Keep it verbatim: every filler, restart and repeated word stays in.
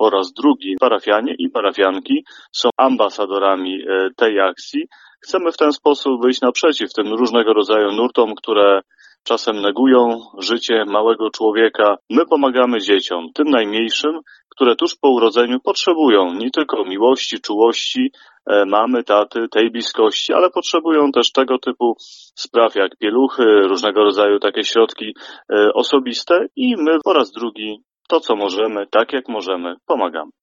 po raz drugi parafianie i parafianki są ambasadorami tej akcji. Chcemy w ten sposób wyjść naprzeciw tym różnego rodzaju nurtom, które czasem negują życie małego człowieka. My pomagamy dzieciom, tym najmniejszym, które tuż po urodzeniu potrzebują nie tylko miłości, czułości, mamy, taty, tej bliskości, ale potrzebują też tego typu spraw jak pieluchy, różnego rodzaju takie środki osobiste i my po raz drugi to, co możemy, tak jak możemy, pomagamy.